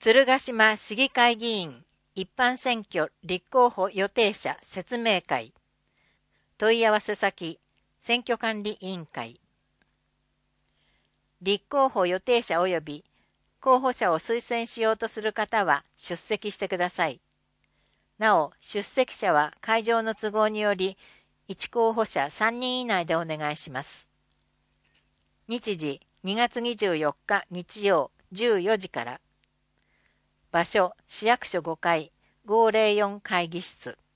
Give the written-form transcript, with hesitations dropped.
鶴ヶ島市議会議員一般選挙立候補予定者説明会。問い合わせ先、選挙管理委員会。立候補予定者及び候補者を推薦しようとする方は出席してください。なお、出席者は会場の都合により、1候補者3人以内でお願いします。日時2月24日日曜14時から。場所、市役所5階504会議室。